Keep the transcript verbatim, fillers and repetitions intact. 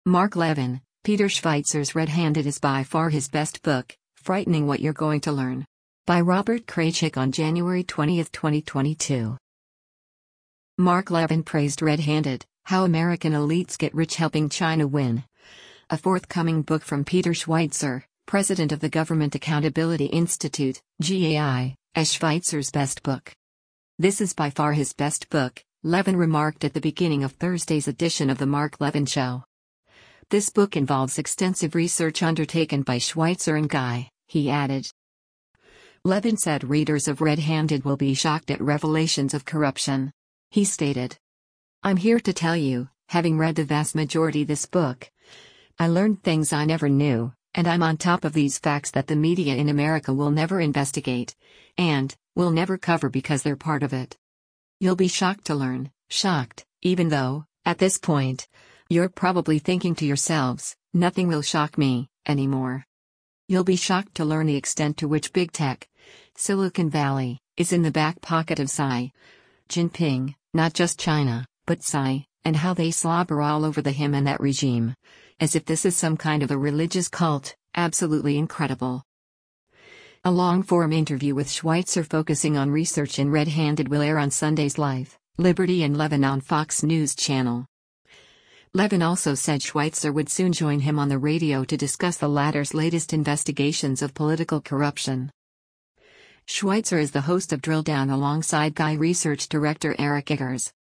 Mark Levin, Peter Schweitzer's Red-Handed is by far his best book, Frightening What You're Going to Learn. By Robert Kraychik on January twentieth, twenty twenty-two. Mark Levin praised Red-Handed, How American Elites Get Rich Helping China Win. A forthcoming book from Peter Schweitzer, president of the Government Accountability Institute, G A I, as Schweitzer's best book. This is by far his best book, Levin remarked at the beginning of Thursday's edition of The Mark Levin Show. This book involves extensive research undertaken by Schweitzer and Guy, he added. Levin said readers of Red-Handed will be shocked at revelations of corruption. He stated, I'm here to tell you, having read the vast majority of this book, I learned things I never knew, and I'm on top of these facts that the media in America will never investigate, and will never cover because they're part of it. You'll be shocked to learn, shocked, even though, at this point, you're probably thinking to yourselves, nothing will shock me, anymore. You'll be shocked to learn the extent to which big tech, Silicon Valley, is in the back pocket of Xi Jinping, not just China, but Xi, and how they slobber all over the him and that regime. As if this is some kind of a religious cult, absolutely incredible. A long-form interview with Schweitzer focusing on research in Red-Handed will air on Sunday's Life, Liberty and Levin on Fox News Channel. Levin also said Schweitzer would soon join him on the radio to discuss the latter's latest investigations of political corruption. Schweitzer is the host of Drill Down alongside Guy research director Eric Eggers.